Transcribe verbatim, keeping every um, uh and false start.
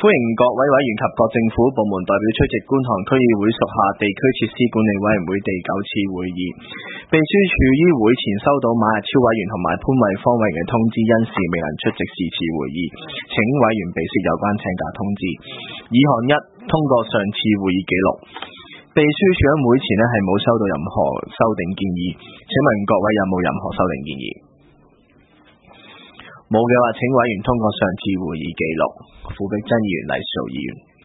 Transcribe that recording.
歡迎各位委員及各政府部門代表出席觀塘區議會屬下地區設施管理委員會第九次會議。秘書處於會前收到馬日超委員同埋潘惠芳委員嘅通知，因事未能出席是次會議，請委員備悉有關請假通知。議項一，通過上次會議記錄。秘書處喺會前呢係冇收到任何修訂建議，請問各位有冇任何修訂建議？冇嘅話，請委員通過上次會議記錄。傅碧珍議員、黎兆議員。